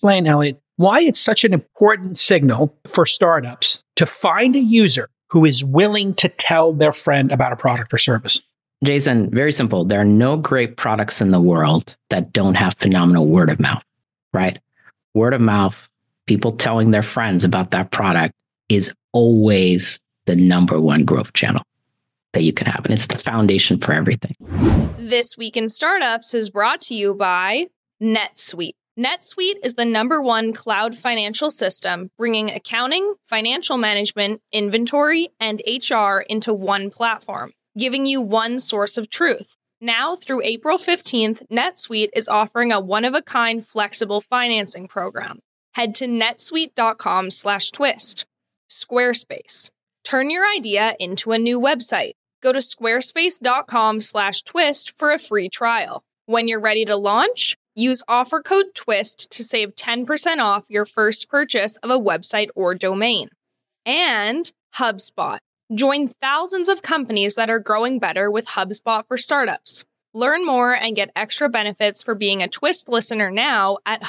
explain, Elliot, why it's such an important signal for startups to find a user who is willing to tell their friend about a product or service? Jason, very simple. There are no great products in the world that don't have phenomenal word of mouth, right? Word of mouth, people telling their friends about that product is always the number one growth channel that you can have. And it's the foundation for everything. This Week in Startups is brought to you by NetSuite. NetSuite is the #1 cloud financial system, bringing accounting, financial management, inventory, and HR into one platform, giving you one source of truth. Now through April 15th, NetSuite is offering a one-of-a-kind flexible financing program. Head to netsuite.com/twist. Squarespace. Turn your idea into a new website. Go to squarespace.com/twist for a free trial. When you're ready to launch, use offer code TWIST to save 10% off your first purchase of a website or domain. And HubSpot. Join thousands of companies that are growing better with HubSpot for startups. Learn more and get extra benefits for being a Twist listener now at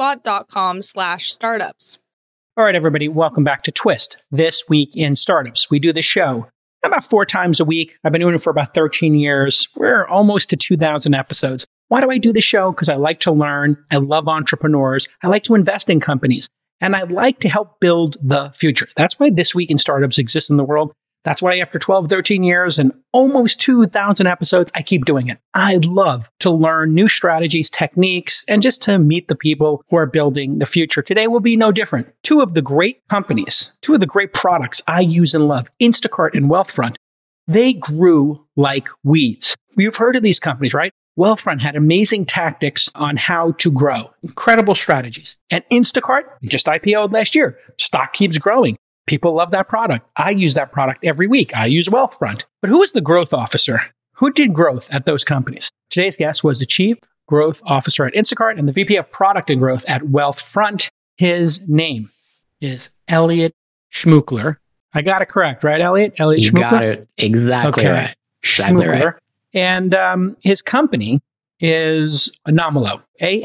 hubspot.com/startups. All right, everybody, welcome back to Twist, This Week in Startups. We do the show about 4 times a week. I've been doing it for about 13 years. We're almost to 2,000 episodes. Why do I do the show? Because I like to learn. I love entrepreneurs. I like to invest in companies. And I like to help build the future. That's why This Week in Startups exists in the world. That's why after 12, 13 years and almost 2,000 episodes, I keep doing it. I love to learn new strategies, techniques, and just to meet the people who are building the future. Today will be no different. 2 of the great companies, 2 of the great products I use and love, Instacart and Wealthfront, they grew like weeds. You've heard of these companies, right? Wealthfront had amazing tactics on how to grow, incredible strategies. And Instacart just IPO'd last year. Stock keeps growing. People love that product. I use that product every week. I use Wealthfront. But who was the growth officer? Who did growth at those companies? Today's guest was the Chief Growth Officer at Instacart and the VP of Product and Growth at Wealthfront. His name is Elliot Schmookler. I got it correct, right, Elliot? Elliot You Schmookler? got it exactly right. Exactly Schmookler. right. And his company is Anomalo,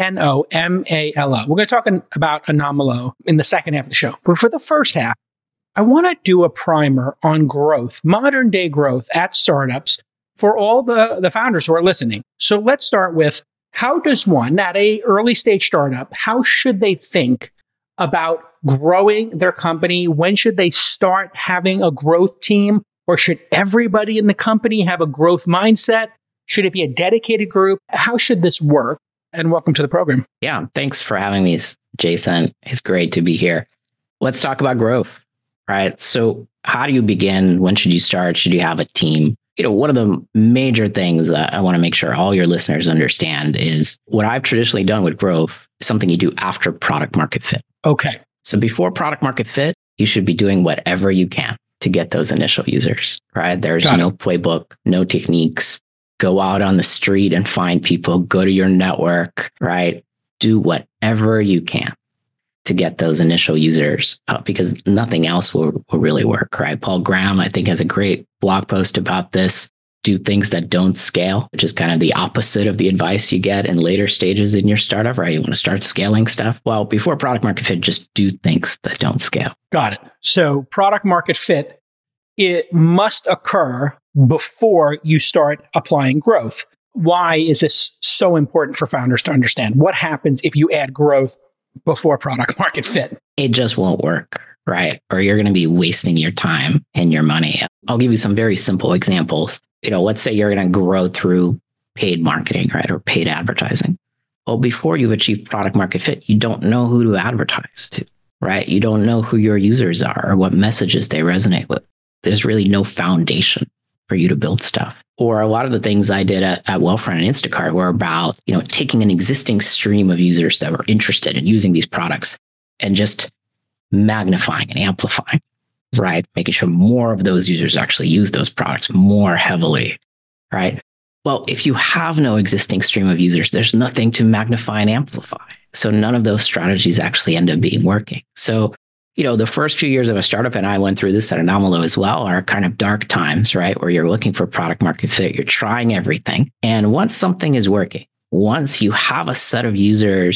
Anomalo. We're going to talk about Anomalo in the second half of the show. But for the first half, I want to do a primer on growth, modern day growth at startups for all the founders who are listening. So let's start with, how does one at a early stage startup, how should they think about growing their company? When should they start having a growth team? Or should everybody in the company have a growth mindset? Should it be a dedicated group? How should this work? And welcome to the program. Yeah, thanks for having me, Jason. It's great to be here. Let's talk about growth, right? So how do you begin? When should you start? Should you have a team? One of the major things I want to make sure all your listeners understand is what I've traditionally done with growth is something you do after product market fit. Okay. So before product market fit, you should be doing whatever you can to get those initial users, right? There's no playbook, no techniques. Go out on the street and find people, go to your network, right? Do whatever you can to get those initial users because nothing else will really work, right? Paul Graham, I think, has a great blog post about this. Do things that don't scale, which is kind of the opposite of the advice you get in later stages in your startup, right? You want to start scaling stuff. Well, before product market fit, just do things that don't scale. Got it. So product market fit, it must occur before you start applying growth. Why is this so important for founders to understand? What happens if you add growth before product market fit? It just won't work, right? Or you're going to be wasting your time and your money. I'll give you some very simple examples. Let's say you're going to grow through paid marketing, right? Or paid advertising. Well, before you've achieved product market fit, you don't know who to advertise to, right? You don't know who your users are or what messages they resonate with. There's really no foundation for you to build stuff. Or a lot of the things I did at Wealthfront and Instacart were about, taking an existing stream of users that were interested in using these products and just magnifying and amplifying, right? Making sure more of those users actually use those products more heavily, right? Well, if you have no existing stream of users, there's nothing to magnify and amplify. So none of those strategies actually end up being working. So the first few years of a startup, and I went through this at Anomalo as well, are kind of dark times, right? Where you're looking for product market fit, you're trying everything. And once something is working, once you have a set of users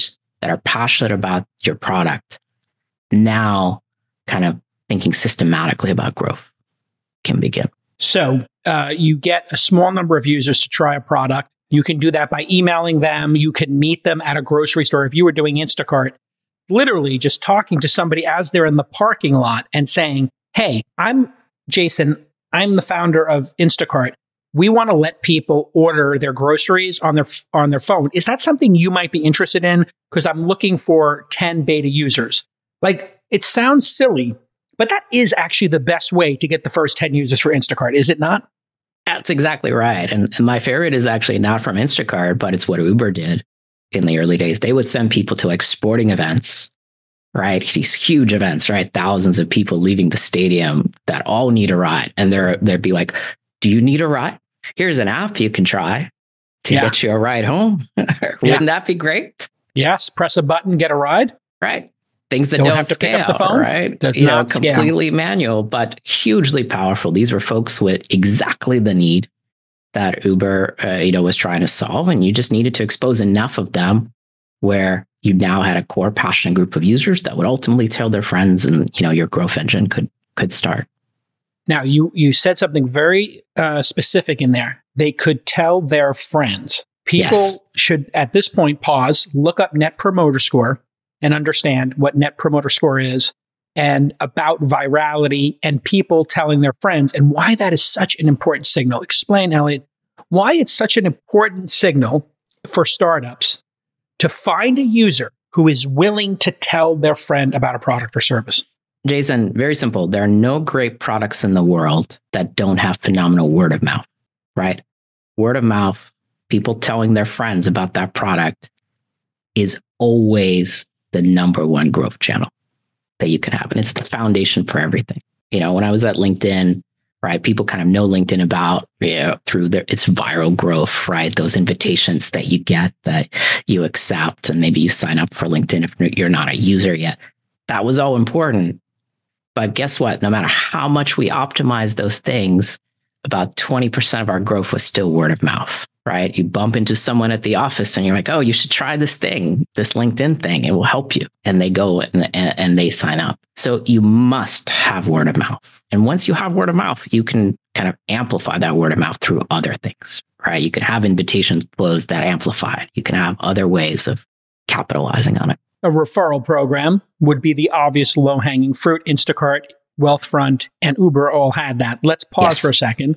that are passionate about your product, now kind of thinking systematically about growth can begin. So you get a small number of users to try a product. You can do that by emailing them. You can meet them at a grocery store. If you were doing Instacart, literally just talking to somebody as they're in the parking lot and saying, hey, I'm Jason. I'm the founder of Instacart. We want to let people order their groceries on their phone. Is that something you might be interested in? Because I'm looking for 10 beta users. Like, it sounds silly, but that is actually the best way to get the first 10 users for Instacart, is it not? That's exactly right. And my favorite is actually not from Instacart, but it's what Uber did in the early days. They would send people to like sporting events, right? These huge events, right? Thousands of people leaving the stadium that all need a ride. And they'd be like, do you need a ride? Here's an app you can try to get you a ride home. Wouldn't that be great? Yes. Press a button, get a ride. Right. Things that don't have to scale, pick up the phone. Right? Does not completely manual, but hugely powerful. These were folks with exactly the need that Uber, was trying to solve. And you just needed to expose enough of them where you now had a core passionate group of users that would ultimately tell their friends, and, your growth engine could start. Now, you said something very specific in there. They could tell their friends. People should, at this point, pause, look up Net Promoter Score, and understand what Net Promoter Score is, and about virality and people telling their friends, and why that is such an important signal. Explain, Elliot, why it's such an important signal for startups to find a user who is willing to tell their friend about a product or service. Jason, very simple. There are no great products in the world that don't have phenomenal word of mouth, right? Word of mouth, people telling their friends about that product is always the number one growth channel that you can have. And it's the foundation for everything. When I was at LinkedIn, right, people kind of know LinkedIn about, through its viral growth, right? Those invitations that you get that you accept, and maybe you sign up for LinkedIn if you're not a user yet. That was all important. But guess what? No matter how much we optimize those things, about 20% of our growth was still word of mouth, right? You bump into someone at the office and you're like, oh, you should try this thing, this LinkedIn thing. It will help you. And they go and they sign up. So you must have word of mouth. And once you have word of mouth, you can kind of amplify that word of mouth through other things, right? You can have invitation flows that amplify it. You can have other ways of capitalizing on it. A referral program would be the obvious low-hanging fruit. Instacart, Wealthfront, and Uber all had that. Let's pause for a second.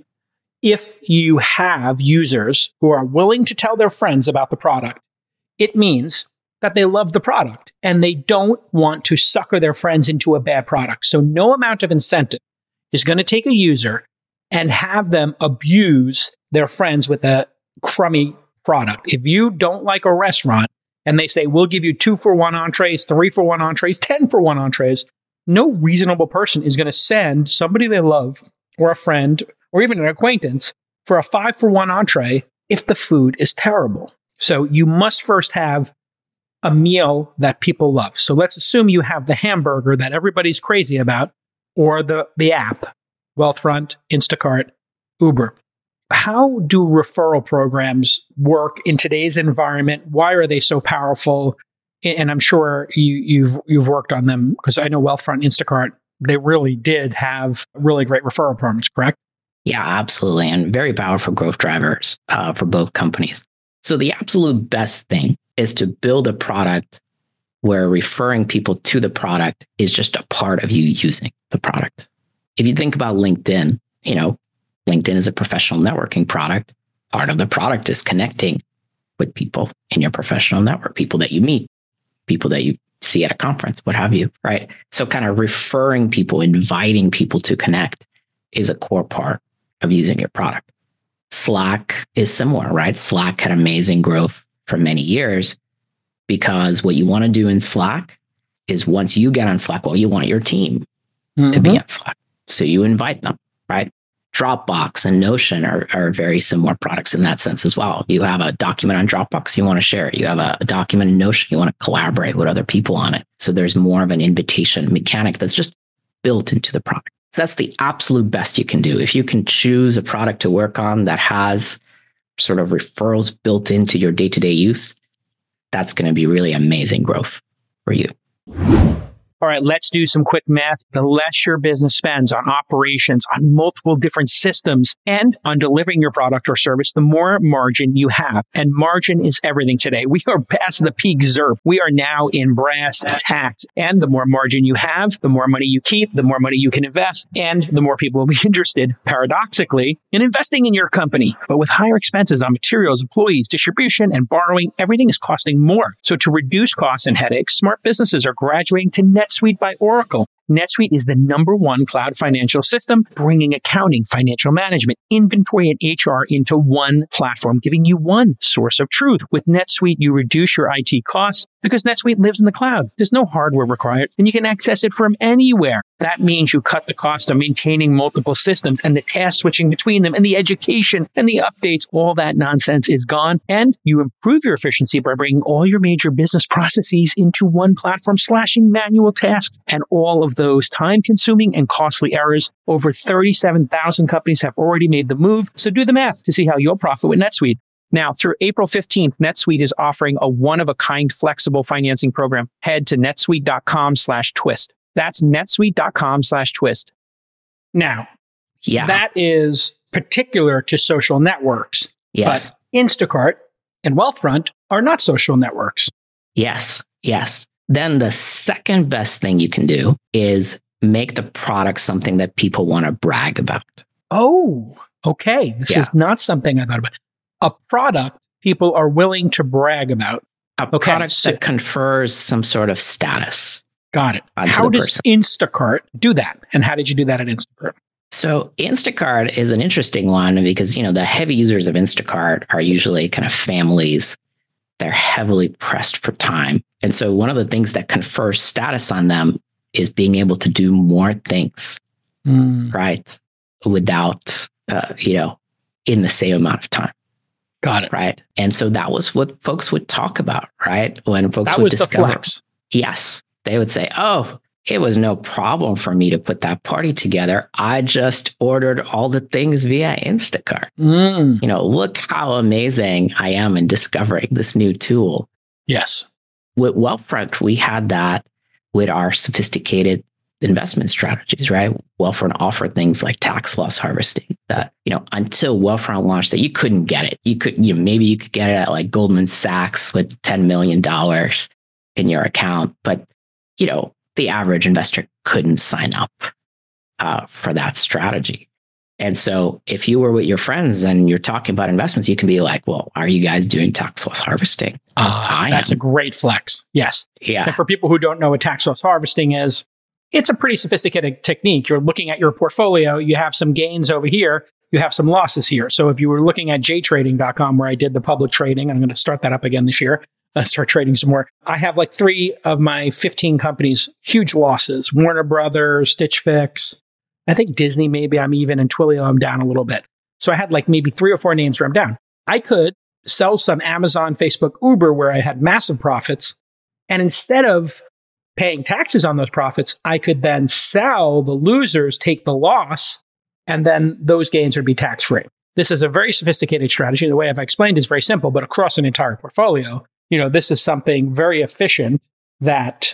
If you have users who are willing to tell their friends about the product, it means that they love the product and they don't want to sucker their friends into a bad product. So no amount of incentive is going to take a user and have them abuse their friends with a crummy product. If you don't like a restaurant, and they say, we'll give you 2-for-1 entrees, 3-for-1 entrees, 10-for-1 entrees, no reasonable person is going to send somebody they love or a friend or even an acquaintance for a 5-for-1 entree if the food is terrible. So you must first have a meal that people love. So let's assume you have the hamburger that everybody's crazy about, or the app, Wealthfront, Instacart, Uber. How do referral programs work in today's environment? Why are they so powerful? And I'm sure you've worked on them, because I know Wealthfront, Instacart, they really did have really great referral programs, correct? Yeah, absolutely. And very powerful growth drivers for both companies. So the absolute best thing is to build a product where referring people to the product is just a part of you using the product. If you think about LinkedIn, LinkedIn is a professional networking product. Part of the product is connecting with people in your professional network, people that you meet, people that you see at a conference, what have you, right? So kind of referring people, inviting people to connect is a core part of using your product. Slack is similar, right? Slack had amazing growth for many years, because what you want to do in Slack is, once you get on Slack, well, you want your team to be on Slack. So you invite them, right? Dropbox and Notion are very similar products in that sense as well. You have a document on Dropbox, you want to share it. You have a document in Notion, you want to collaborate with other people on it. So there's more of an invitation mechanic that's just built into the product. So that's the absolute best you can do. If you can choose a product to work on that has sort of referrals built into your day-to-day use, that's going to be really amazing growth for you. All right, let's do some quick math. The less your business spends on operations, on multiple different systems, and on delivering your product or service, the more margin you have. And margin is everything today. We are past the peak ZIRP. We are now in brass tacks. And the more margin you have, the more money you keep, the more money you can invest, and the more people will be interested, paradoxically, in investing in your company. But with higher expenses on materials, employees, distribution, and borrowing, everything is costing more. So to reduce costs and headaches, smart businesses are graduating to NetSuite by Oracle. NetSuite is the #1 cloud financial system, bringing accounting, financial management, inventory, and HR into one platform, giving you one source of truth. With NetSuite, you reduce your IT costs because NetSuite lives in the cloud. There's no hardware required, and you can access it from anywhere. That means you cut the cost of maintaining multiple systems and the task switching between them and the education and the updates. All that nonsense is gone, and you improve your efficiency by bringing all your major business processes into one platform, slashing manual tasks and all of those time-consuming and costly errors. Over 37,000 companies have already made the move, so do the math to see how you'll profit with NetSuite. Now, through April 15th, NetSuite is offering a one-of-a-kind flexible financing program. Head to netsuite.com/twist. That's netsuite.com/twist. Now, that is particular to social networks. Yes. But Instacart and Wealthfront are not social networks. Yes. Then the second best thing you can do is make the product something that people want to brag about. Oh, okay. This is not something I thought about. A product people are willing to brag about. A product that confers some sort of status. Got it. How does Instacart do that? And how did you do that at Instacart? So Instacart is an interesting one because, the heavy users of Instacart are usually kind of families. They're heavily pressed for time. And so one of the things that confers status on them is being able to do more things, right? Without, in the same amount of time. Got it. Right. And so that was what folks would talk about, right? When folks that would was discover, the flex. Yes. They would say, oh, it was no problem for me to put that party together. I just ordered all the things via Instacart. Look how amazing I am in discovering this new tool. Yes. With Wealthfront, we had that with our sophisticated investment strategies, right? Wealthfront offered things like tax loss harvesting that, until Wealthfront launched, that you couldn't get it. Maybe you could get it at like Goldman Sachs with $10 million in your account, but the average investor couldn't sign up for that strategy. And so if you were with your friends and you're talking about investments, you can be like, well, are you guys doing tax loss harvesting? That's a great flex. Yes. Yeah. And for people who don't know what tax loss harvesting is, it's a pretty sophisticated technique. You're looking at your portfolio. You have some gains over here. You have some losses here. So if you were looking at jtrading.com, where I did the public trading, I'm going to start that up again this year. Start trading some more. I have like 3 of my 15 companies, huge losses. Warner Brothers, Stitch Fix, I think Disney maybe I'm even, and Twilio I'm down a little bit. So I had like maybe 3 or 4 names where I'm down. I could sell some Amazon, Facebook, Uber where I had massive profits. And instead of paying taxes on those profits, I could then sell the losers, take the loss, and then those gains would be tax-free. This is a very sophisticated strategy. The way I've explained is very simple, but across an entire portfolio, this is something very efficient that,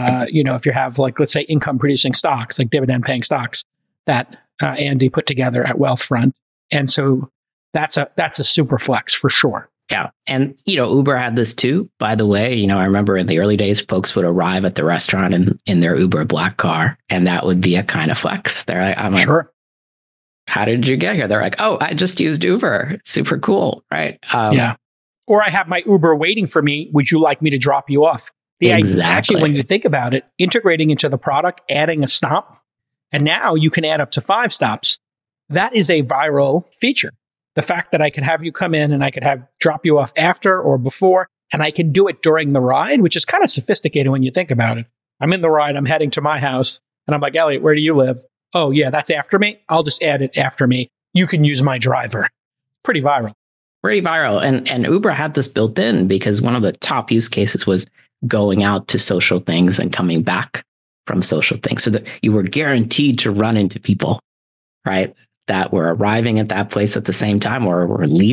if you have like, let's say income producing stocks, like dividend paying stocks that Andy put together at Wealthfront. And so that's a super flex for sure. Yeah. And, Uber had this too, by the way. I remember in the early days, folks would arrive at the restaurant in their Uber black car, and that would be a kind of flex. I'm like, sure. How did you get here? They're like, oh, I just used Uber. It's super cool. Right. Yeah. Or I have my Uber waiting for me. Would you like me to drop you off? Actually, when you think about it, integrating into the product, adding a stop, and now you can add up to 5 stops. That is a viral feature. The fact that I could have you come in and I could drop you off after or before, and I can do it during the ride, which is kind of sophisticated when you think about it. I'm in the ride, I'm heading to my house, and I'm like, Elliot, where do you live? Oh, yeah, that's after me. I'll just add it after me. You can use my driver. Pretty viral. Pretty viral. And Uber had this built in because one of the top use cases was going out to social things and coming back from social things, so that you were guaranteed to run into people, right, that were arriving at that place at the same time or were leaving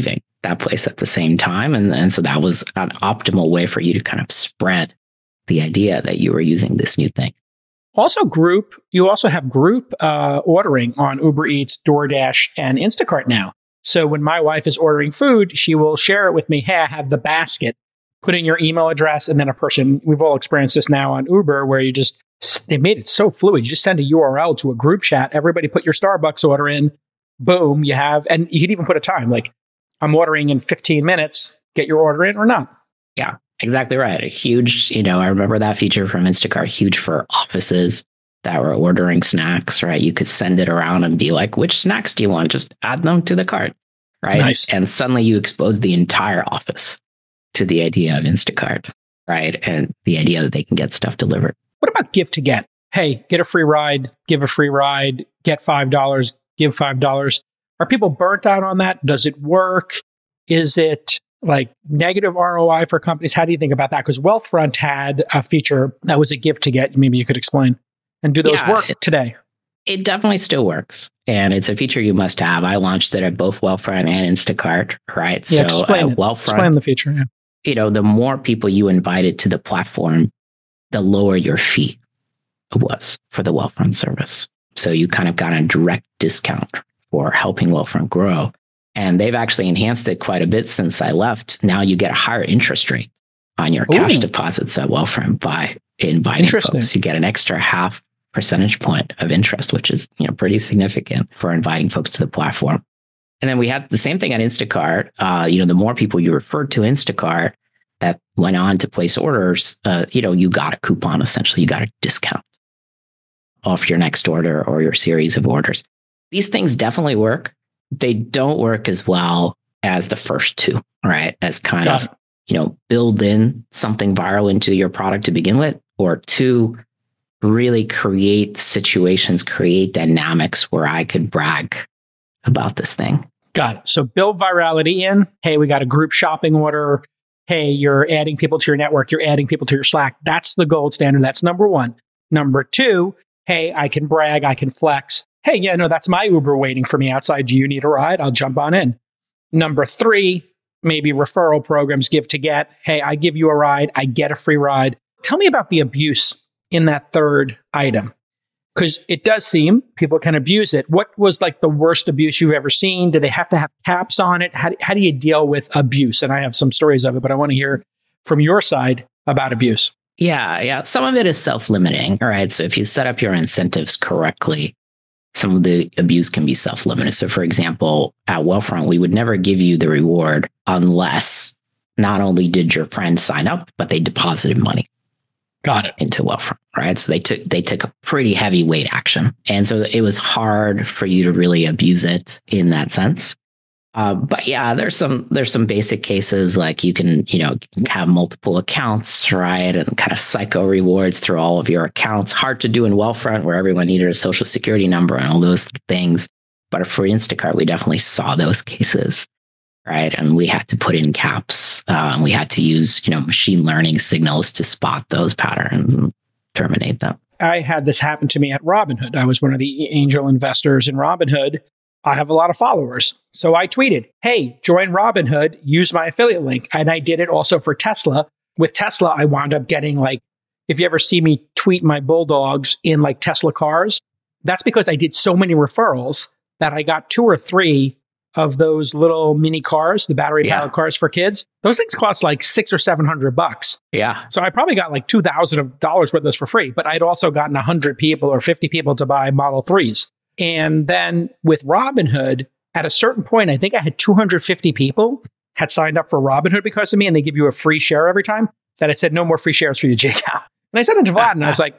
that place at the same time. And so that was an optimal way for you to kind of spread the idea that you were using this new thing. Also, you also have group ordering on Uber Eats, DoorDash, and Instacart now. So when my wife is ordering food, she will share it with me. Hey, I have the basket. Put in your email address, and then a person, we've all experienced this now on Uber, where they made it so fluid. You just send a URL to a group chat. Everybody put your Starbucks order in. Boom, you have, and you can even put a time, like I'm ordering in 15 minutes, get your order in or not. Yeah, exactly right. A huge, I remember that feature from Instacart, huge for offices that were ordering snacks, right? You could send it around and be like, which snacks do you want? Just add them to the cart, right? Nice. And suddenly you expose the entire office to the idea of Instacart, right? And the idea that they can get stuff delivered. What about give to get? Hey, get a free ride, give a free ride, get $5, give $5. Are people burnt out on that? Does it work? Is it like negative ROI for companies? How do you think about that? Because Wealthfront had a feature that was a give to get. Maybe you could explain. And do those work today? It definitely still works. And it's a feature you must have. I launched it at both Wealthfront and Instacart, right? Yeah, so at Wealthfront, explain the feature. Yeah. The more people you invited to the platform, the lower your fee was for the Wealthfront service. So you kind of got a direct discount for helping Wealthfront grow. And they've actually enhanced it quite a bit since I left. Now you get a higher interest rate on your cash deposits at Wealthfront by inviting folks. You get an extra 0.5 percentage point of interest, which is pretty significant for inviting folks to the platform. And then we had the same thing at Instacart. The more people you referred to Instacart that went on to place orders, you got a coupon, essentially. You got a discount off your next order or your series of orders. These things definitely work. They don't work as well as the first two, right? As kind of, build in something viral into your product to begin with, or two, really create situations, create dynamics where I could brag about this thing. Got it. So build virality in. Hey, we got a group shopping order. Hey, you're adding people to your network. You're adding people to your Slack. That's the gold standard. That's number one. Number two, hey, I can brag. I can flex. Hey, that's my Uber waiting for me outside. Do you need a ride? I'll jump on in. Number three, maybe referral programs, give to get. Hey, I give you a ride. I get a free ride. Tell me about the abuse in that third item, because it does seem people can abuse it. What was like the worst abuse you've ever seen? Do they have to have caps on it? How do you deal with abuse? And I have some stories of it, but I want to hear from your side about abuse. Yeah. Some of it is self-limiting, right? So if you set up your incentives correctly, some of the abuse can be self-limited. So for example, at Wealthfront, we would never give you the reward unless not only did your friend sign up, but they deposited money. Got it. Into Wealthfront, right? So they took a pretty heavyweight action. And so it was hard for you to really abuse it in that sense. But yeah, there's some basic cases like you can have multiple accounts, right? And kind of psycho rewards through all of your accounts. Hard to do in Wealthfront where everyone needed a social security number and all those things. But for Instacart, we definitely saw those cases. Right. And we had to put in caps. We had to use, machine learning signals to spot those patterns and terminate them. I had this happen to me at Robinhood. I was one of the angel investors in Robinhood. I have a lot of followers. So I tweeted, hey, join Robinhood, use my affiliate link. And I did it also for Tesla. With Tesla, I wound up getting if you ever see me tweet my bulldogs in Tesla cars, that's because I did so many referrals that I got 2 or 3 of those little mini cars, the battery powered cars for kids. Those things cost $600 or $700. Yeah. So I probably got $2,000 worth of those for free, but I'd also gotten 100 people or 50 people to buy Model 3s. And then with Robinhood, at a certain point, I think I had 250 people had signed up for Robinhood because of me, and they give you a free share every time, that it said no more free shares for you, Jake. And I said it to Vlad, and I was like,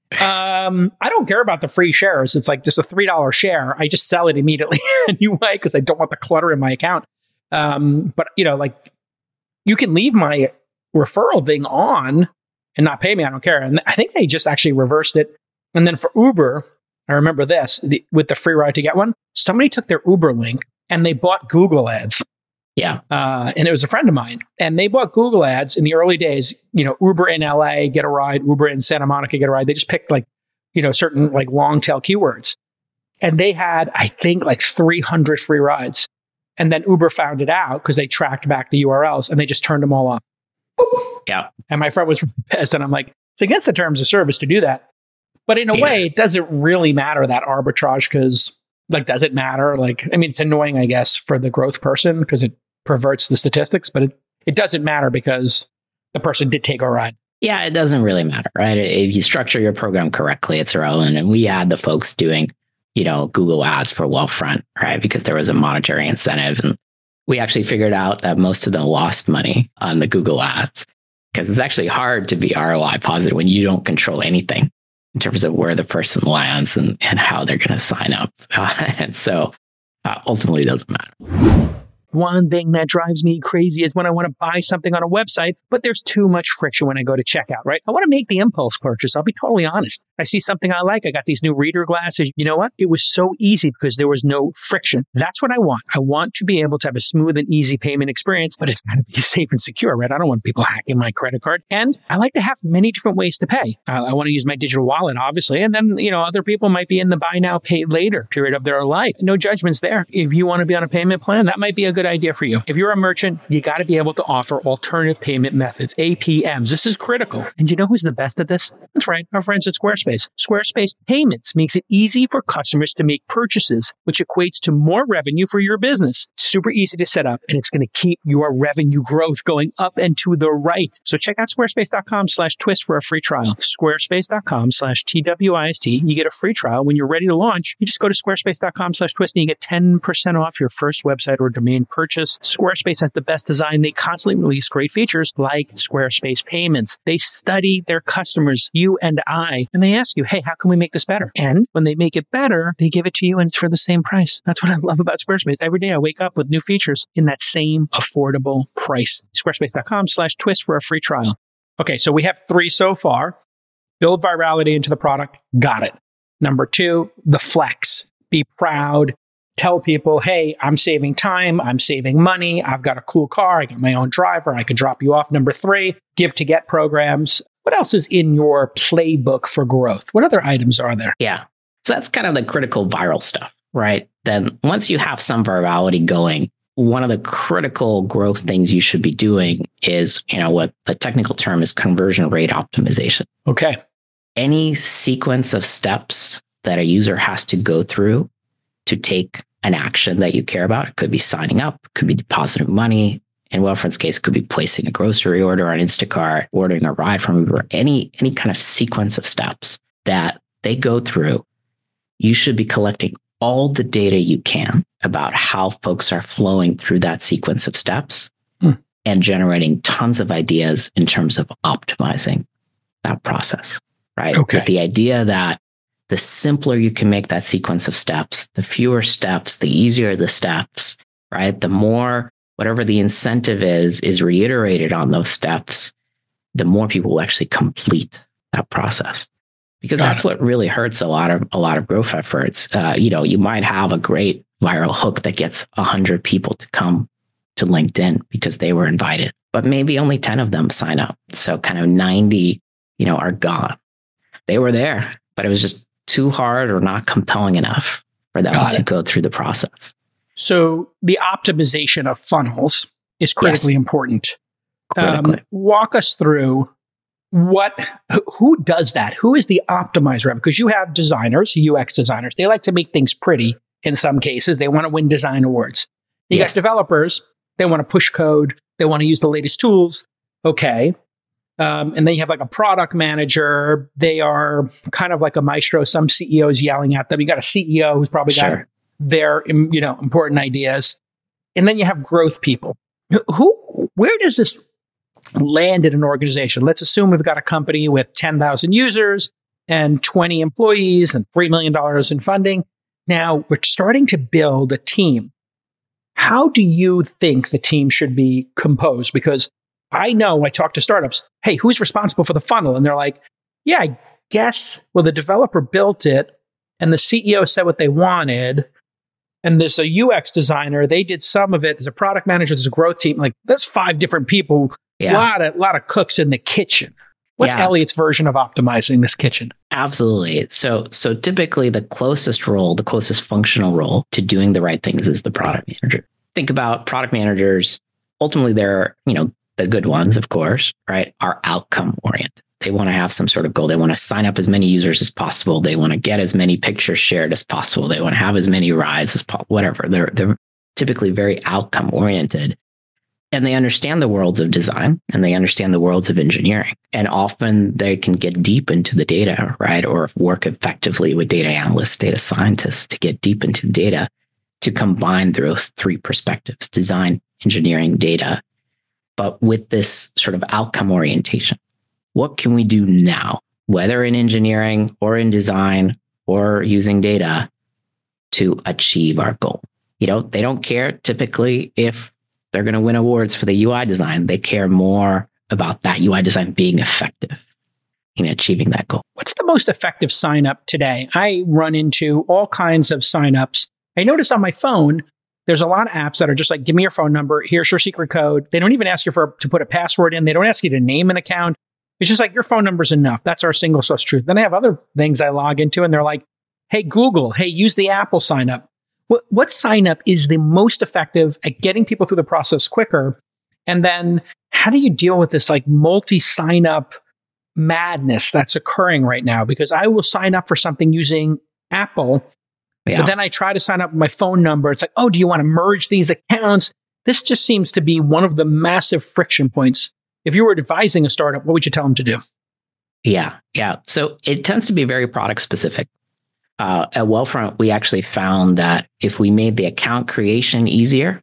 I don't care about the free shares. It's just a $3 share. I just sell it immediately anyway, because I don't want the clutter in my account. But you can leave my referral thing on and not pay me. I don't care. And I think they just actually reversed it. And then for Uber, I remember this with the free ride to get one. Somebody took their Uber link and they bought Google ads. Yeah. And it was a friend of mine, and they bought Google ads in the early days, Uber in LA, get a ride, Uber in Santa Monica, get a ride. They just picked certain long tail keywords. And they had, I think 300 free rides. And then Uber found it out because they tracked back the URLs and they just turned them all off. Yeah. And my friend was really pissed. And I'm like, it's against the terms of service to do that. But in a way, it doesn't really matter, that arbitrage, because does it matter? It's annoying, I guess, for the growth person because it perverts the statistics, but it doesn't matter because the person did take a ride. Yeah, it doesn't really matter, right? If you structure your program correctly, it's irrelevant. And we had the folks doing, Google ads for Wealthfront, right? Because there was a monetary incentive. And we actually figured out that most of them lost money on the Google ads because it's actually hard to be ROI positive when you don't control anything in terms of where the person lands and how they're going to sign up. And so ultimately it doesn't matter. One thing that drives me crazy is when I want to buy something on a website, but there's too much friction when I go to checkout, right? I want to make the impulse purchase. I'll be totally honest. I see something I like. I got these new reader glasses. You know what? It was so easy because there was no friction. That's what I want. I want to be able to have a smooth and easy payment experience, but it's got to be safe and secure, right? I don't want people hacking my credit card. And I like to have many different ways to pay. I want to use my digital wallet, obviously. And then, other people might be in the buy now, pay later period of their life. No judgments there. If you want to be on a payment plan, that might be a good idea for you. If you're a merchant, you got to be able to offer alternative payment methods, APMs. This is critical. And you know who's the best at this? That's right, our friends at Squarespace. Squarespace Payments makes it easy for customers to make purchases, which equates to more revenue for your business. It's super easy to set up, and it's going to keep your revenue growth going up and to the right. So check out squarespace.com/twist for a free trial. Squarespace.com/TWIST. You get a free trial. When you're ready to launch, you just go to squarespace.com/twist and you get 10% off your first website or domain purchase. Squarespace has the best design. They constantly release great features like Squarespace Payments. They study their customers, you and I, and they ask you, hey, how can we make this better? And when they make it better, they give it to you and it's for the same price. That's what I love about Squarespace. Every day I wake up with new features in that same affordable price. Squarespace.com/twist for a free trial. Okay, so we have 3 so far. Build virality into the product. Got it. Number 2, the flex. Be proud. Tell people, hey, I'm saving time, I'm saving money, I've got a cool car, I got my own driver, I can drop you off. Number 3, give to get programs. What else is in your playbook for growth? What other items are there? Yeah. So that's kind of the critical viral stuff, right? Then once you have some virality going, one of the critical growth things you should be doing is, what the technical term is conversion rate optimization. Okay. Any sequence of steps that a user has to go through to take an action that you care about. It could be signing up, it could be depositing money. In Wealthfront's case, it could be placing a grocery order on Instacart, ordering a ride from Uber, any kind of sequence of steps that they go through. You should be collecting all the data you can about how folks are flowing through that sequence of steps and generating tons of ideas in terms of optimizing that process, right? Okay. With the idea that the simpler you can make that sequence of steps, the fewer steps, the easier the steps, right? The more whatever the incentive is reiterated on those steps, the more people will actually complete that process. Because that's what really hurts a lot of growth efforts. You might have a great viral hook that gets 100 people to come to LinkedIn because they were invited, but maybe only 10 of them sign up. So kind of 90, are gone. They were there, but it was just too hard or not compelling enough for them to go through the process. So the optimization of funnels is critically important. Walk us through who does that? Who is the optimizer? Because you have designers, UX designers. They like to make things pretty in some cases. They want to win design awards. You got developers. They want to push code. They want to use the latest tools. Okay. And then you have like a product manager. They are kind of like a maestro. Some CEOs yelling at them. You got a CEO who's probably got their, important ideas. And then you have growth people. Where does this land in an organization? Let's assume we've got a company with 10,000 users and 20 employees and $3 million in funding. Now we're starting to build a team. How do you think the team should be composed? Because I know I talk to startups, hey, who's responsible for the funnel? And they're like, yeah, I guess, the developer built it and the CEO said what they wanted. And there's a UX designer, they did some of it. There's a product manager, there's a growth team. Like there's 5 different people, a lot of cooks in the kitchen. What's Elliot's version of optimizing this kitchen? Absolutely. So typically the closest functional role to doing the right things is the product manager. think about product managers, ultimately they're, the good ones, of course, right, are outcome oriented. They want to have some sort of goal. They want to sign up as many users as possible. They want to get as many pictures shared as possible. They want to have as many rides as possible, whatever. They're typically very outcome oriented. And they understand the worlds of design and they understand the worlds of engineering. And often they can get deep into the data, right? Or work effectively with data analysts, data scientists to get deep into the data to combine those three perspectives, design, engineering, data. But with this sort of outcome orientation, what can we do now, whether in engineering or in design or using data to achieve our goal? They don't care typically if they're going to win awards for the UI design. They care more about that UI design being effective in achieving that goal. What's the most effective sign up today? I run into all kinds of signups. I notice on my phone, there's a lot of apps that are just like, give me your phone number. Here's your secret code. They don't even ask you to put a password in. They don't ask you to name an account. It's just like your phone number's enough. That's our single source truth. Then I have other things I log into and they're like, hey, Google, hey, use the Apple sign up. What sign up is the most effective at getting people through the process quicker? And then how do you deal with this like multi-sign up madness that's occurring right now? Because I will sign up for something using Apple, but then I try to sign up with my phone number. It's like, oh, do you want to merge these accounts? This just seems to be one of the massive friction points. If you were advising a startup, what would you tell them to do? Yeah. So it tends to be very product specific. At Wealthfront, we actually found that if we made the account creation easier,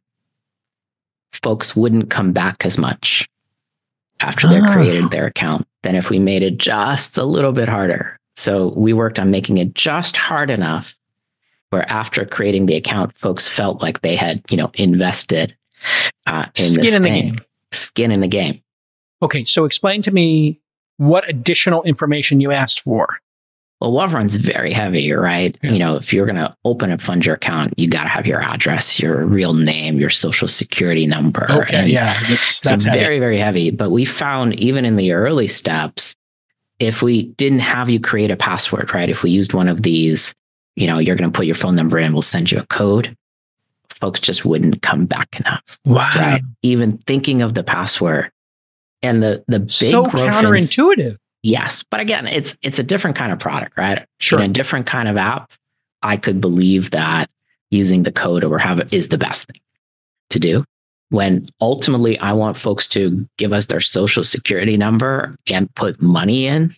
folks wouldn't come back as much after they created their account than if we made it just a little bit harder. So we worked on making it just hard enough where after creating the account, folks felt like they had, invested in this thing. Skin in the game. Okay, so explain to me what additional information you asked for. Well, Wealthfront's very heavy, right? Yeah. If you're going to open and fund your account, you got to have your address, your real name, your social security number. Okay, that's very, very heavy. But we found even in the early steps, if we didn't have you create a password, right? If we used one of these, you're going to put your phone number in, we'll send you a code. Folks just wouldn't come back enough. Wow. Right? Even thinking of the password and the big so counterintuitive. Yes. But again, it's a different kind of product, right? Sure. In a different kind of app, I could believe that using the code or have it is the best thing to do. When ultimately I want folks to give us their social security number and put money in,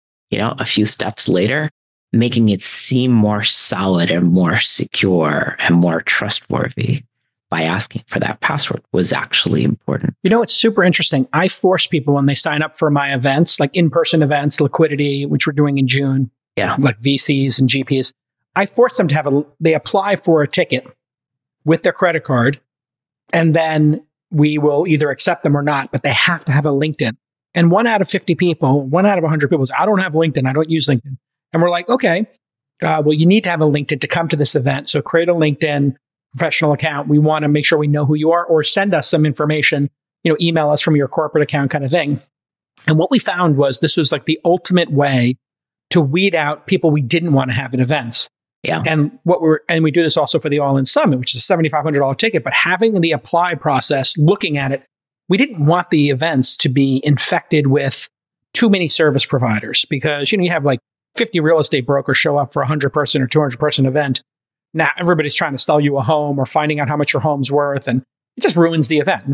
a few steps later, making it seem more solid and more secure and more trustworthy by asking for that password was actually important. It's super interesting. I force people when they sign up for my events, like in-person events, Liquidity, which we're doing in June, like VCs and GPs. I force them to they apply for a ticket with their credit card, and then we will either accept them or not, but they have to have a LinkedIn. And 1 out of 50 people, 1 out of 100 people says, I don't have LinkedIn. I don't use LinkedIn. And we're like, okay, well, you need to have a LinkedIn to come to this event. So create a LinkedIn professional account. We want to make sure we know who you are, or send us some information, email us from your corporate account kind of thing. And what we found was this was like the ultimate way to weed out people we didn't want to have at events. Yeah. And we do this also for the All In Summit, which is a $7,500 ticket, but having the apply process, looking at it, we didn't want the events to be infected with too many service providers because, you have like 50 real estate brokers show up for a 100-person or 200-person event. Now everybody's trying to sell you a home or finding out how much your home's worth, and it just ruins the event.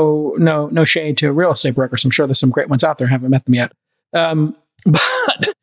No shade to real estate brokers. I'm sure there's some great ones out there. Haven't met them yet. But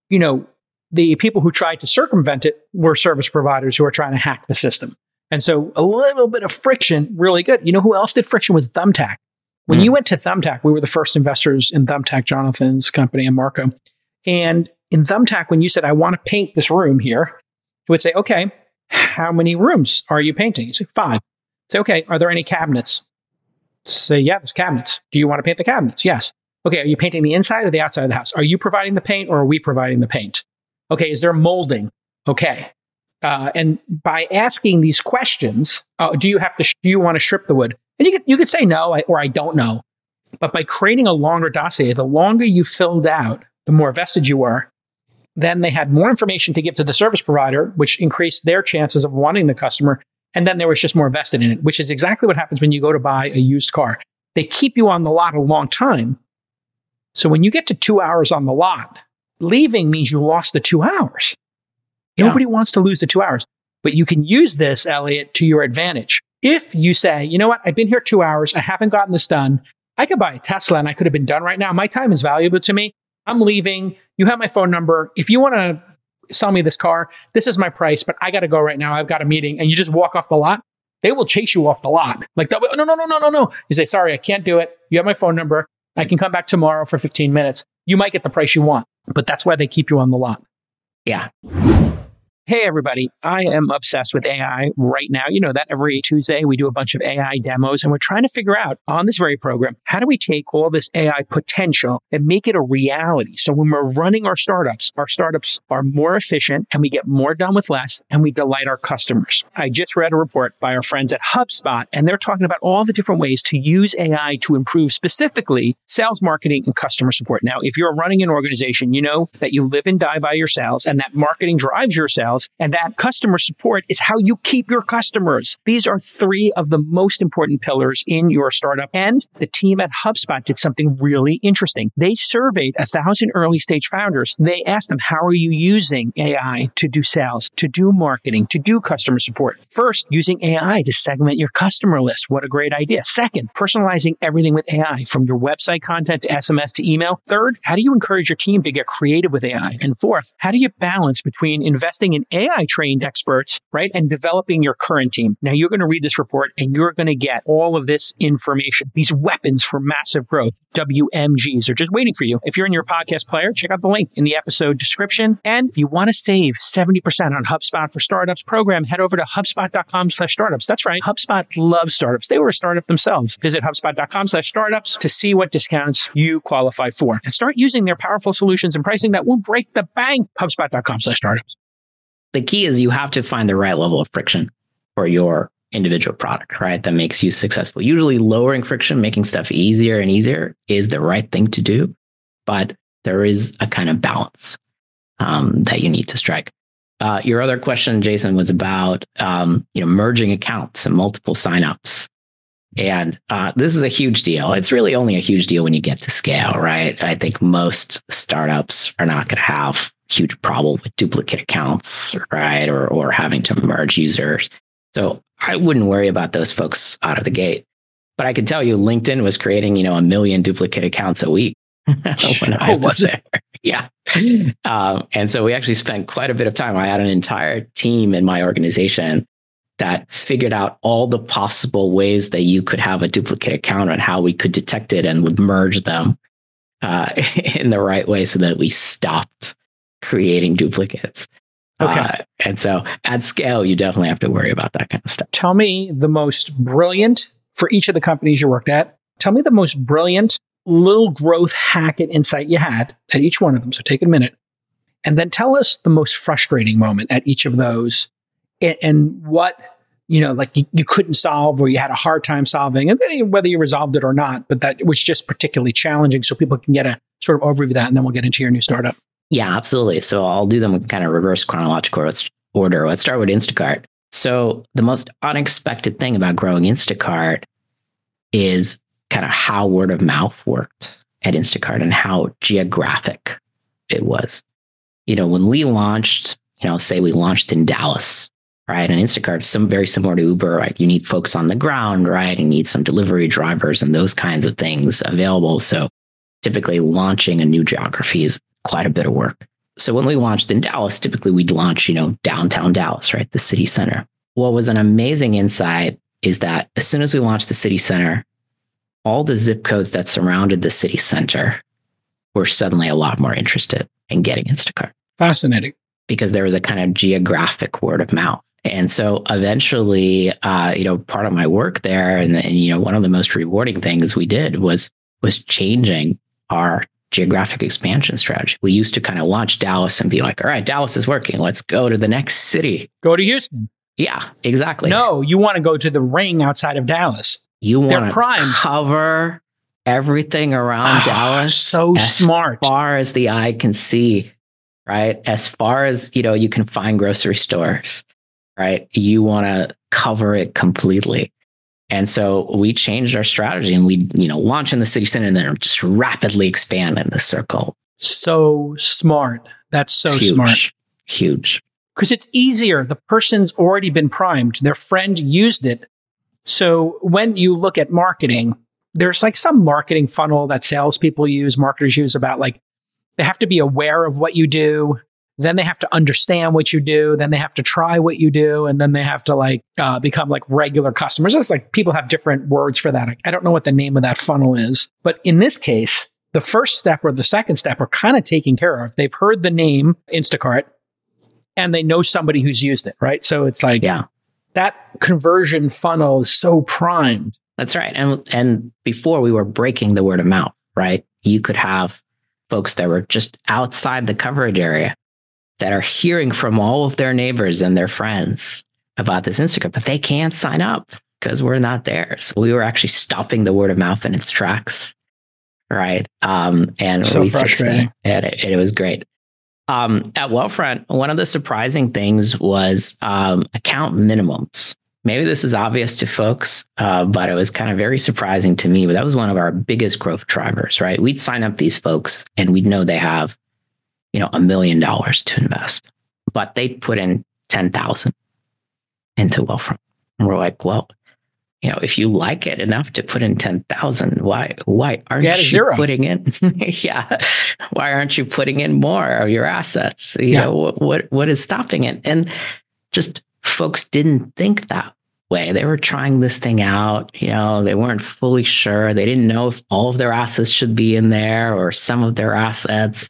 the people who tried to circumvent it were service providers who are trying to hack the system. And so a little bit of friction, really good. You know who else did friction was Thumbtack. When you went to Thumbtack, we were the first investors in Thumbtack, Jonathan's company and Marco. And in Thumbtack, when you said, I want to paint this room here, it would say, okay, how many rooms are you painting? You say 5. Say, okay, are there any cabinets? Say, yeah, there's cabinets. Do you want to paint the cabinets? Yes. Okay, are you painting the inside or the outside of the house? Are you providing the paint or are we providing the paint? Okay, is there molding? Okay. And by asking these questions, do you want to strip the wood? And you could say no, or I don't know. But by creating a longer dossier, the longer you filled out, the more vested you were. Then they had more information to give to the service provider, which increased their chances of wanting the customer. And then there was just more vested in it, which is exactly what happens when you go to buy a used car. They keep you on the lot a long time. So when you get to 2 hours on the lot, leaving means you lost the 2 hours. Yeah. Nobody wants to lose the 2 hours. But you can use this, Elliot, to your advantage. If you say, you know what, I've been here 2 hours, I haven't gotten this done. I could buy a Tesla and I could have been done right now. My time is valuable to me. I'm leaving. You have my phone number. If you want to sell me this car, this is my price, but I got to go right now. I've got a meeting. And you just walk off the lot. They will chase you off the lot. Like, no. You say, sorry, I can't do it. You have my phone number. I can come back tomorrow for 15 minutes. You might get the price you want, but that's why they keep you on the lot. Yeah. Hey, everybody. I am obsessed with AI right now. You know that every Tuesday we do a bunch of AI demos, and we're trying to figure out on this very program, how do we take all this AI potential and make it a reality? So when we're running our startups are more efficient and we get more done with less and we delight our customers. I just read a report by our friends at HubSpot, and they're talking about all the different ways to use AI to improve specifically sales, marketing, and customer support. Now, if you're running an organization, you know that you live and die by your sales and that marketing drives your sales. And that customer support is how you keep your customers. These are three of the most important pillars in your startup. And the team at HubSpot did something really interesting. They surveyed 1,000 early stage founders. They asked them, how are you using AI to do sales, to do marketing, to do customer support? First, using AI to segment your customer list. What a great idea. Second, personalizing everything with AI, from your website content to SMS to email. Third, how do you encourage your team to get creative with AI? And fourth, how do you balance between investing in AI-trained experts, right, and developing your current team? Now, you're going to read this report and you're going to get all of this information, these weapons for massive growth, WMGs, are just waiting for you. If you're in your podcast player, check out the link in the episode description. And if you want to save 70% on HubSpot for Startups program, head over to HubSpot.com/startups. That's right. HubSpot loves startups. They were a startup themselves. Visit HubSpot.com/startups to see what discounts you qualify for and start using their powerful solutions and pricing that won't break the bank. HubSpot.com/startups. The key is you have to find the right level of friction for your individual product, right? That makes you successful. Usually lowering friction, making stuff easier and easier is the right thing to do. But there is a kind of balance that you need to strike. Your other question, Jason, was about merging accounts and multiple signups. And this is a huge deal. It's really only a huge deal when you get to scale, right? I think most startups are not going to have huge problem with duplicate accounts, right? Or having to merge users. So I wouldn't worry about those folks out of the gate. But I can tell you, LinkedIn was creating, 1 million duplicate accounts a week when I was there. Yeah. And so we actually spent quite a bit of time. I had an entire team in my organization that figured out all the possible ways that you could have a duplicate account and how we could detect it and would merge them in the right way so that we stopped creating duplicates. Okay. And so at scale, you definitely have to worry about that kind of stuff. Tell me the most brilliant, for each of the companies you worked at, tell me the most brilliant little growth hack and insight you had at each one of them. So take a minute. And then tell us the most frustrating moment at each of those and what, you couldn't solve or you had a hard time solving, and then whether you resolved it or not, but that was just particularly challenging so people can get a sort of overview of that, and then we'll get into your new startup. Yeah, absolutely. So I'll do them in kind of reverse chronological order. Let's start with Instacart. So the most unexpected thing about growing Instacart is kind of how word of mouth worked at Instacart and how geographic it was. When we launched, say we launched in Dallas, right? And Instacart is very similar to Uber, right? You need folks on the ground, right? You need some delivery drivers and those kinds of things available. So typically launching a new geography is quite a bit of work. So when we launched in Dallas, typically we'd launch, downtown Dallas, right? The city center. What was an amazing insight is that as soon as we launched the city center, all the zip codes that surrounded the city center were suddenly a lot more interested in getting Instacart. Fascinating. Because there was a kind of geographic word of mouth. And so eventually, part of my work there and one of the most rewarding things we did was changing our geographic expansion strategy. We used to kind of launch Dallas and be like, all right, Dallas is working. Let's go to the next city. Go to Houston. Yeah, exactly. No, you want to go to the ring outside of Dallas. You want to cover everything around Dallas. So smart. As far as the eye can see, right? As far as, you can find grocery stores, right? You want to cover it completely. And so we changed our strategy and we, launch in the city center and then just rapidly expand in the circle. So smart. That's so It's huge, smart. Huge. Because it's easier. The person's already been primed. Their friend used it. So when you look at marketing, there's like some marketing funnel that salespeople use, marketers use about like, they have to be aware of what you do. Then they have to understand what you do. Then they have to try what you do. And then they have to like become like regular customers. It's like people have different words for that. I don't know what the name of that funnel is. But in this case, the first step or the second step are kind of taken care of. They've heard the name Instacart and they know somebody who's used it, right? So it's like that conversion funnel is so primed. That's right. And before we were breaking the word of mouth, right? You could have folks that were just outside the coverage area that are hearing from all of their neighbors and their friends about this Instagram, but they can't sign up because we're not there. So we were actually stopping the word of mouth in its tracks, right? And so we fixed frustrating. that, and it was great. At Wealthfront, one of the surprising things was account minimums. Maybe this is obvious to folks, but it was kind of very surprising to me. But that was one of our biggest growth drivers, right? We'd sign up these folks and we'd know they have, $1 million to invest, but they put in 10,000 into Wealthfront. And we're like, well, if you like it enough to put in 10,000, why aren't you putting in? Why aren't you putting in more of your assets? What is stopping it? And just folks didn't think that way. They were trying this thing out. They weren't fully sure. They didn't know if all of their assets should be in there or some of their assets.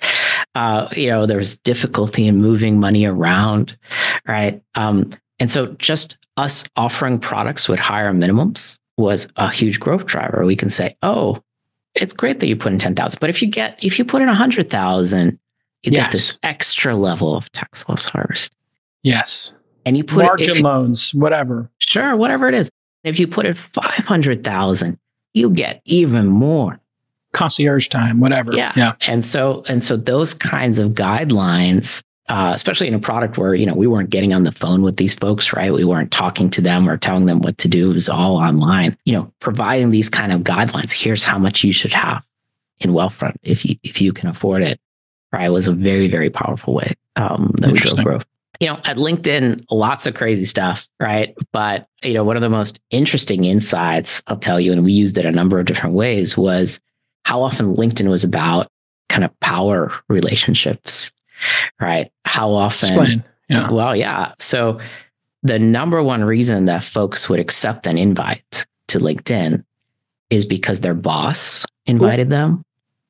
There was difficulty in moving money around, right? And so just us offering products with higher minimums was a huge growth driver. We can say, oh, it's great that you put in 10,000, but if you put in 100,000, you get this extra level of tax loss harvest. Yes. And you put margin loans, whatever. Sure, whatever it is. If you put in 500,000, you get even more. Concierge time, whatever. Yeah. And so those kinds of guidelines, especially in a product where, we weren't getting on the phone with these folks, right? We weren't talking to them or telling them what to do. It was all online, providing these kind of guidelines. Here's how much you should have in Wealthfront if you can afford it, right? Was a very, very powerful way that we drove growth. At LinkedIn, lots of crazy stuff, right? But, one of the most interesting insights, I'll tell you, and we used it a number of different ways, was how often LinkedIn was about kind of power relationships, right? How often? Explain. Yeah. Well, yeah. So the number one reason that folks would accept an invite to LinkedIn is because their boss invited them,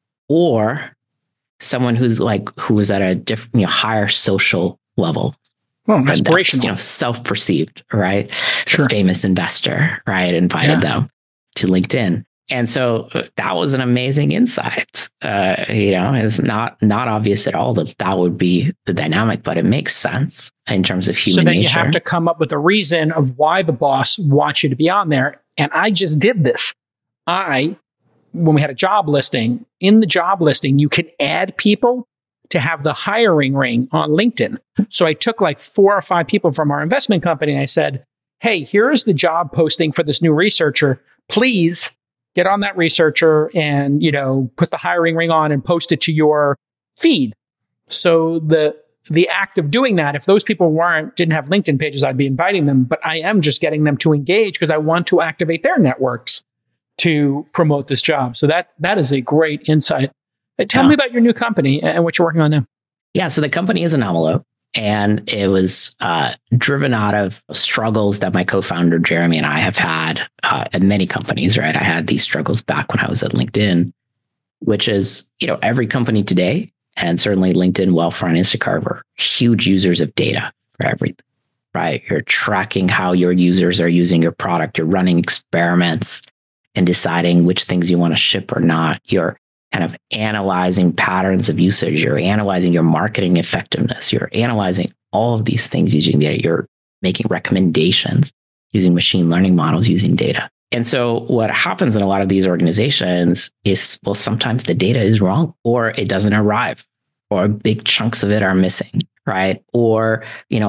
or someone who was at a different, higher social level. Well, aspirational. Self-perceived, right? Sure. A famous investor, right? Invited them to LinkedIn. And so that was an amazing insight. It's not obvious at all that would be the dynamic, but it makes sense in terms of human nature. So then you have to come up with a reason of why the boss wants you to be on there. And I just did this. When we had a job listing, in the job listing, you can add people to have the hiring ring on LinkedIn. So I took like 4 or 5 people from our investment company and I said, hey, here's the job posting for this new researcher. Please get on that researcher and, put the hiring ring on and post it to your feed. So the act of doing that, if those people didn't have LinkedIn pages, I'd be inviting them, but I am just getting them to engage because I want to activate their networks to promote this job. So that is a great insight. Tell me about your new company and what you're working on now. Yeah, so the company is Anomalo, and it was driven out of struggles that my co-founder Jeremy and I have had at many companies, right? I had these struggles back when I was at LinkedIn, which is, every company today, and certainly LinkedIn, Wealthfront, Instacart, were huge users of data for everything, right? You're tracking how your users are using your product. You're running experiments and deciding which things you want to ship or not. You're kind of analyzing patterns of usage. You're analyzing your marketing effectiveness. You're analyzing all of these things using data. You're making recommendations using machine learning models, using data. And so what happens in a lot of these organizations is, well, sometimes the data is wrong or it doesn't arrive or big chunks of it are missing, right? Or,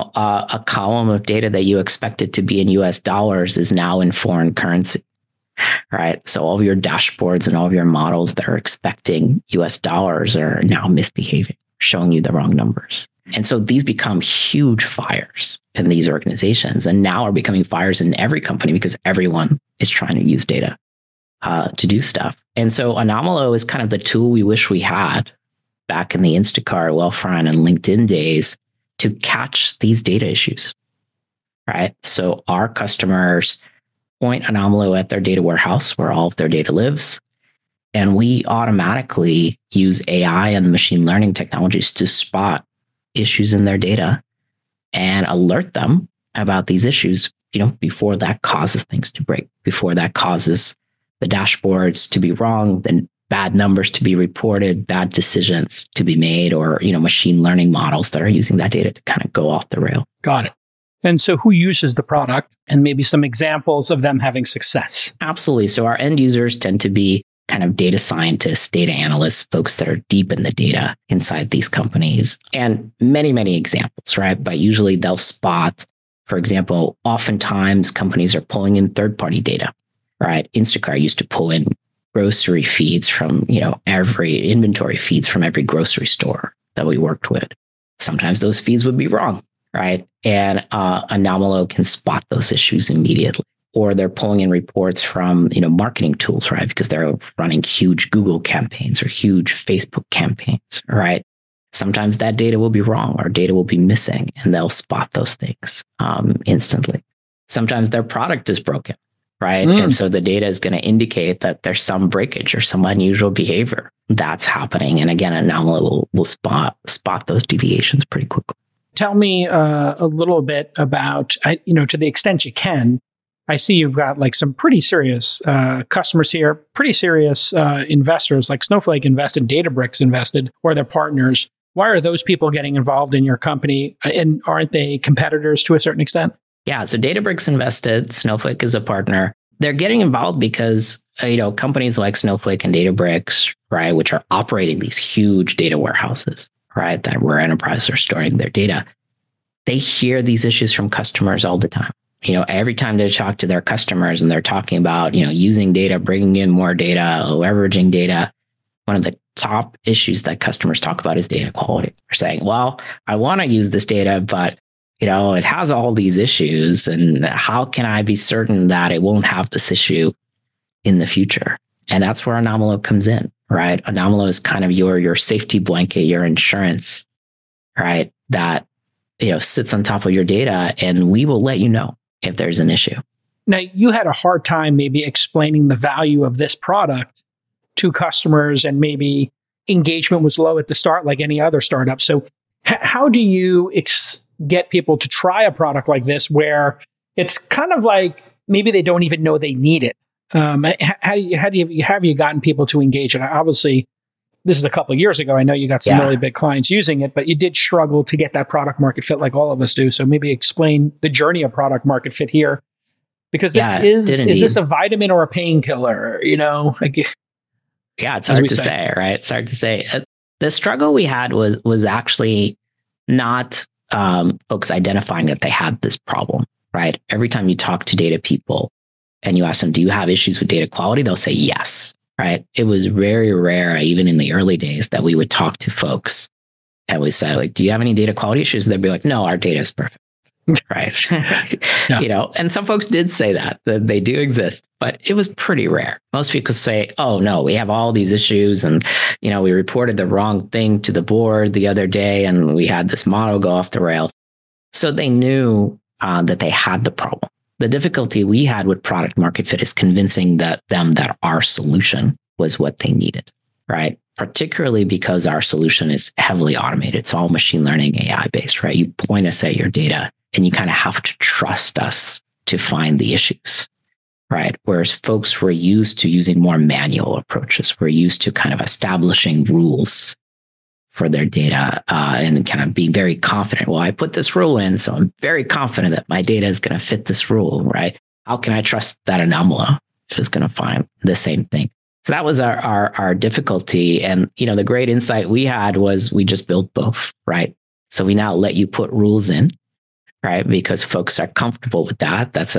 a column of data that you expected to be in US dollars is now in foreign currency, right? So all of your dashboards and all of your models that are expecting US dollars are now misbehaving, showing you the wrong numbers. And so these become huge fires in these organizations, and now are becoming fires in every company because everyone is trying to use data to do stuff. And so Anomalou is kind of the tool we wish we had back in the Instacart, Wealthfront, and LinkedIn days to catch these data issues, right? So our customers point Anomalou at their data warehouse where all of their data lives, and we automatically use AI and machine learning technologies to spot issues in their data and alert them about these issues, before that causes things to break, before that causes the dashboards to be wrong, then bad numbers to be reported, bad decisions to be made, or, machine learning models that are using that data to kind of go off the rail. Got it. And so who uses the product, and maybe some examples of them having success? Absolutely. So our end users tend to be kind of data scientists, data analysts, folks that are deep in the data inside these companies, and many, many examples, right? But usually they'll spot, for example, oftentimes companies are pulling in third-party data, right? Instacart used to pull in grocery feeds from, every inventory feeds from every grocery store that we worked with. Sometimes those feeds would be wrong, right? And Anomalou can spot those issues immediately. Or they're pulling in reports from, marketing tools, right? Because they're running huge Google campaigns or huge Facebook campaigns, right? Sometimes that data will be wrong or data will be missing, and they'll spot those things instantly. Will their product is broken, right? And so the data is going to indicate that there's some breakage or some unusual behavior that's happening. And again, Anomalou will spot those deviations pretty quickly. Tell me a little bit about, to the extent you can, I see you've got like some pretty serious customers here, pretty serious investors, like Snowflake invested, Databricks invested, or their partners. Why are those people getting involved in your company? And aren't they competitors to a certain extent? Yeah, so Databricks invested, Snowflake is a partner. They're getting involved because, companies like Snowflake and Databricks, right, which are operating these huge data warehouses, right, where enterprises are storing their data, they hear these issues from customers all the time. Every time they talk to their customers and they're talking about, using data, bringing in more data, leveraging data, one of the top issues that customers talk about is data quality. They're saying, well, I want to use this data, but, it has all these issues. And how can I be certain that it won't have this issue in the future? And that's where Anomalou comes in, right? Anomalou is kind of your safety blanket, your insurance, right? That, sits on top of your data, and we will let you know if there's an issue. Now, you had a hard time maybe explaining the value of this product to customers, and maybe engagement was low at the start, like any other startup. So how do you get people to try a product like this where it's kind of like maybe they don't even know they need it? Have you gotten people to engage? And obviously, this is a couple of years ago. I know you got some really big clients using it, but you did struggle to get that product market fit like all of us do. So maybe explain the journey of product market fit here. Because is this a vitamin or a painkiller? Yeah, it's hard to say, right? It's hard to say. The struggle we had was actually not folks identifying that they had this problem, right? Every time you talk to data people and you ask them, do you have issues with data quality? They'll say yes, right? It was very rare, even in the early days, that we would talk to folks and we say, like, do you have any data quality issues? They'd be like, no, our data is perfect. Right. And some folks did say that they do exist, but it was pretty rare. Most people say, oh, no, we have all these issues. And, we reported the wrong thing to the board the other day and we had this model go off the rails. So they knew that they had the problem. The difficulty we had with product market fit is convincing them that our solution was what they needed. Right. Particularly because our solution is heavily automated. It's all machine learning, AI based, right? You point us at your data and you kind of have to trust us to find the issues, right? Whereas folks were used to using more manual approaches. We're used to kind of establishing rules for their data and kind of being very confident. Well, I put this rule in, so I'm very confident that my data is going to fit this rule, right? How can I trust that Anomalou is going to find the same thing? So that was our difficulty. And, the great insight we had was we just built both, right? So we now let you put rules in, right? Because folks are comfortable with that. That's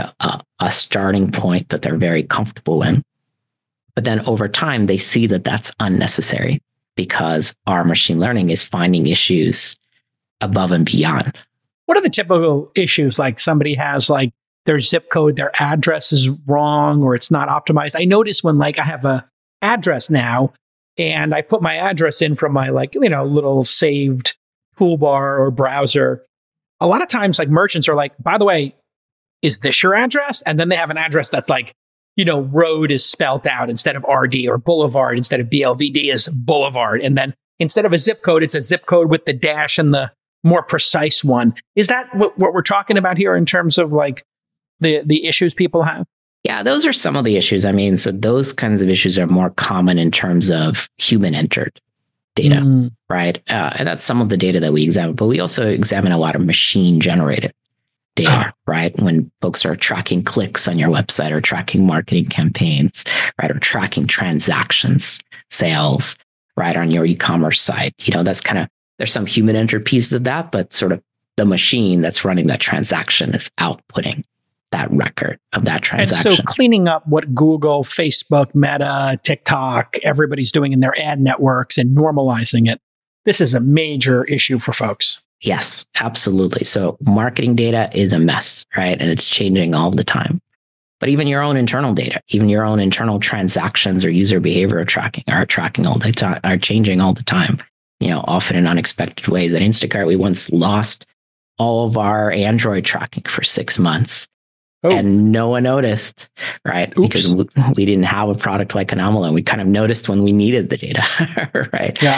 a starting point that they're very comfortable in. But then over time, they see that that's unnecessary because our machine learning is finding issues above and beyond. What are the typical issues? Like somebody has like their zip code, their address is wrong or it's not optimized. I notice when like I have a address now and I put my address in from my like, little saved toolbar or browser. A lot of times like merchants are like, by the way, is this your address? And then they have an address that's like, road is spelled out instead of RD, or boulevard instead of BLVD is boulevard. And then instead of a zip code, it's a zip code with the dash and the more precise one. Is that what we're talking about here in terms of like the issues people have? Yeah, those are some of the issues. I mean, so those kinds of issues are more common in terms of human entered data, right? And that's some of the data that we examine, but we also examine a lot of machine generated data, right? When folks are tracking clicks on your website or tracking marketing campaigns, right? Or tracking transactions, sales, right? On your e-commerce site, that's kind of, there's some human entered pieces of that, but sort of the machine that's running that transaction is outputting that record of that transaction. And so cleaning up what Google, Facebook, Meta, TikTok, everybody's doing in their ad networks and normalizing it. This is a major issue for folks. Yes, absolutely. So marketing data is a mess, right? And it's changing all the time. But even your own internal data, even your own internal transactions or user behavior are tracking all the time, are changing all the time, often in unexpected ways. At Instacart, we once lost all of our Android tracking for 6 months. And no one noticed, right? Oops. Because we didn't have a product like Anomaly. We kind of noticed when we needed the data, right? Yeah.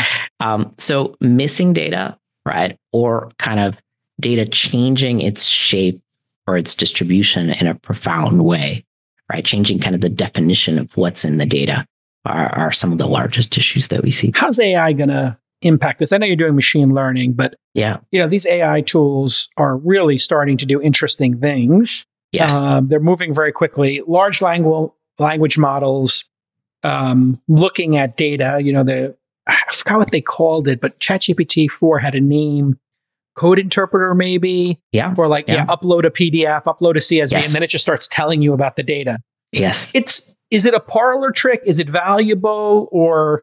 So missing data, right? Or kind of data changing its shape or its distribution in a profound way, right? Changing kind of the definition of what's in the data are some of the largest issues that we see. How's AI going to impact this? I know you're doing machine learning, but these AI tools are really starting to do interesting things. Yes. They're moving very quickly. Large language models, looking at data, I forgot what they called it, but ChatGPT 4 had a name, code interpreter maybe, for upload a PDF, upload a CSV, and then it just starts telling you about the data. Yes. Is it a parlor trick? Is it valuable, or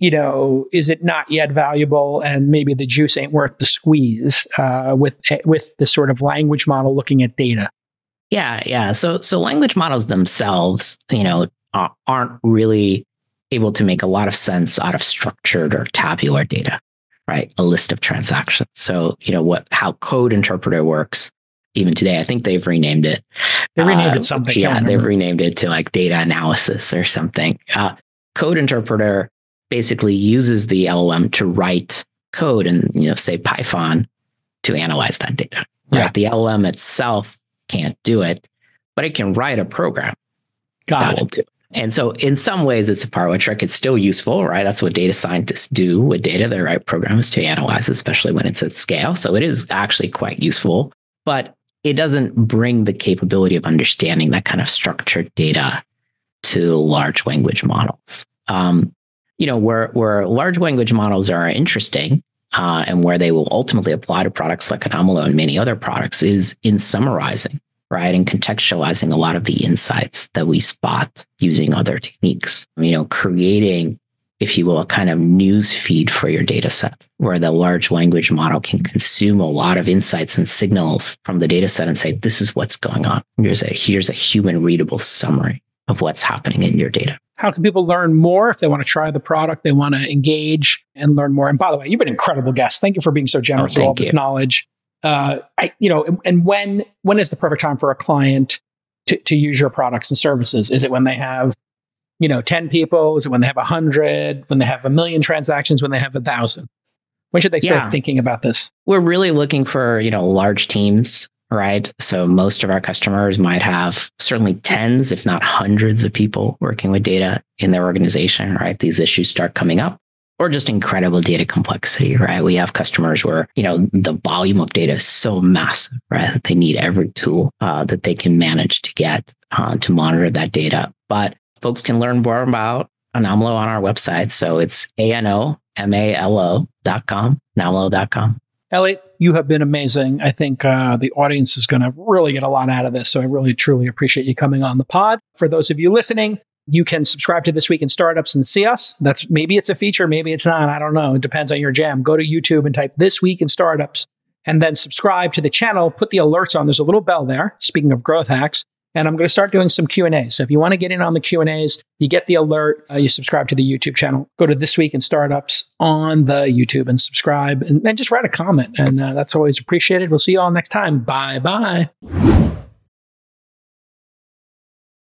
is it not yet valuable? And maybe the juice ain't worth the squeeze with the sort of language model looking at data. Yeah. So language models themselves, aren't really able to make a lot of sense out of structured or tabular data, right? A list of transactions. So, how code interpreter works even today, I think they've renamed it. They renamed it something. Yeah, they've renamed it to like data analysis or something. Code interpreter basically uses the LLM to write code and, say Python to analyze that data. Yeah. Right? The LLM itself can't do it, but it can write a program that will do it. And so in some ways, it's a parlor trick. It's still useful, right? That's what data scientists do with data. They write programs to analyze, especially when it's at scale. So it is actually quite useful, but it doesn't bring the capability of understanding that kind of structured data to large language models. Where large language models are interesting and where they will ultimately apply to products like Anomaly and many other products is in summarizing, right? And contextualizing a lot of the insights that we spot using other techniques, creating, if you will, a kind of news feed for your data set where the large language model can consume a lot of insights and signals from the data set and say, this is what's going on. Here's a human readable summary of what's happening in your data. How can people learn more if they want to try the product, they want to engage and learn more? And by the way, you've been an incredible guest. Thank you for being so generous with all this knowledge. And when is the perfect time for a client to use your products and services? Is it when they have, 10 people? Is it when they have 100? When they have 1 million transactions? When they have 1,000? When should they start thinking about this? We're really looking for, large teams, right? So most of our customers might have certainly tens, if not hundreds of people working with data in their organization, right? These issues start coming up. Or just incredible data complexity, right? We have customers where, the volume of data is so massive, right? That they need every tool that they can manage to get to monitor that data. But folks can learn more about Anomaly on our website. So it's ANOMALO.com, Anomaly.com. Elliot, you have been amazing. I think the audience is going to really get a lot out of this. So I really, truly appreciate you coming on the pod. For those of you listening, you can subscribe to This Week in Startups and see us. Maybe it's a feature, maybe it's not. I don't know. It depends on your jam. Go to YouTube and type This Week in Startups and then subscribe to the channel. Put the alerts on. There's a little bell there. Speaking of growth hacks. And I'm going to start doing some Q&As. So if you want to get in on the Q&As, you get the alert, you subscribe to the YouTube channel. Go to This Week in Startups on the YouTube and subscribe and just write a comment. And that's always appreciated. We'll see you all next time. Bye-bye.